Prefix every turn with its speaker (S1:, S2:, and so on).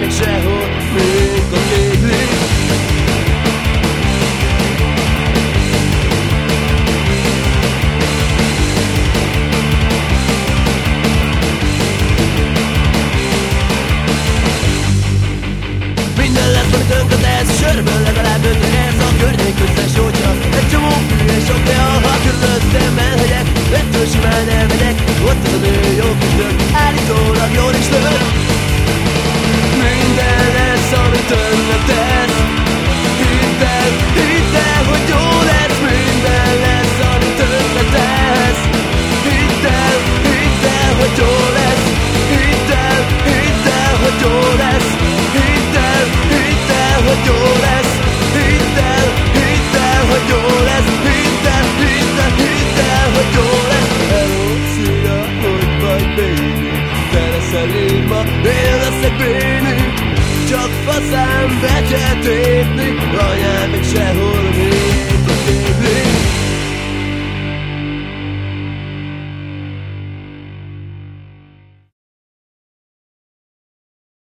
S1: nincsenek sehol, még a tégli. Minden lesz, ami tönkretesz, sörből legalább önnek ez a környék összes jótja. Egy csomó fű és sok tea, ha körülöttem elhegyek, ettől simán elmegyek, ott az a nő jó küzdök, állítólag jól is lő. Minden lesz, ami tönkretesz, hidd el, hogy jó lesz. Minden lesz, ami tönkretesz, hidd el, hogy jó lesz. Hidd el, hogy jó lesz. Hidd el, hogy jó lesz. Hidd el, hogy jó lesz. Hidd el, hogy jó lesz. Hello, szia, hogy vagy, baby? Te leszel én ma, én leszek béni. Csak faszám becsetél.